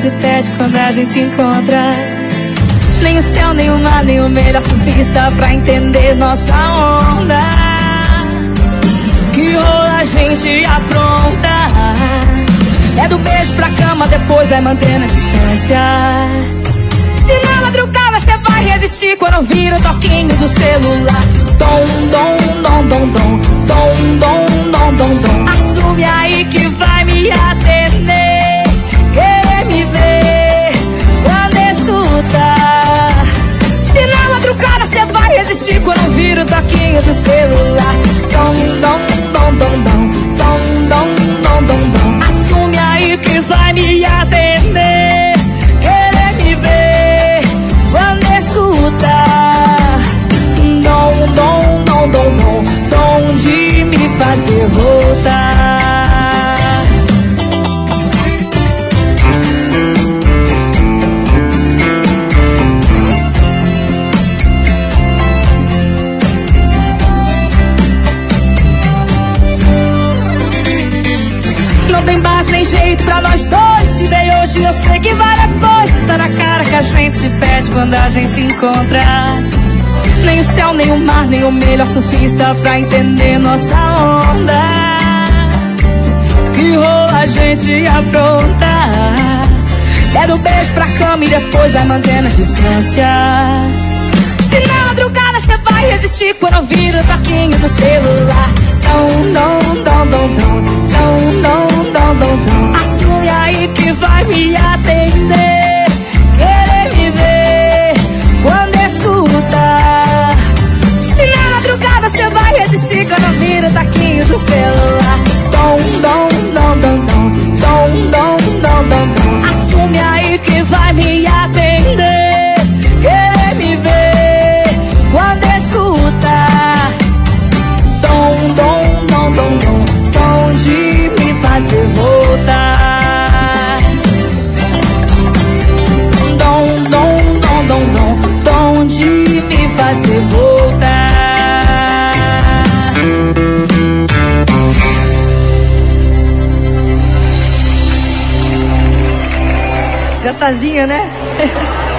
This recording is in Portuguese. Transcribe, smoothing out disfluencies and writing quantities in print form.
se perde quando a gente encontra. Nem o céu, nem o mar, nem o melhor surfista pra entender nossa onda. Que rola a gente apronta. É do beijo pra cama, depois vai mantendo a distância. Se na madrugada cê vai resistir quando ouvir o toquinho do celular. Dom, dom, dom, dom, dom, dom, dom, dom, dom, dom. Assume aí que vai me atender, querer me ver quando escutar. Se na madrugada cê vai resistir quando ouvir o toquinho do celular. Dom, dom, dom, dom, dom, dom, dom, dom, dom, dom. Assume aí que vai me atender, querer me ver quando escutar. Dom, dom, dom, dom, dom, dom de me fazer voltar. Não tem base nem jeito pra nós dois. Te dei hoje, eu sei que vai depois. Tá na cara que a gente se perde quando a gente encontra. Nem o céu, nem o mar, nem o melhor surfista pra entender nossa onda. Que rola a gente apronta. É do beijo pra cama e depois vai mantendo a distância. Se na madrugada cê vai resistir quando ouvir o toquinho do celular. Dom, dom, dom, dom, dom, dom, dom, dom, dom, dom. Assume aí que vai me atender, querer me ver quando escutar. Se na madrugada cê vai resistir quando ouvir o toquinho do celular. Dom, dom, dom, dom, dom, dom, dom, dom, dom, dom. Assume aí que vai me atender, querer me ver quando escutar. Dom, dom, dom, dom, dom, dom de me fazer voltar. Dom, dom, dom, dom, dom, dom de me fazer voltar. Gostosinha, né?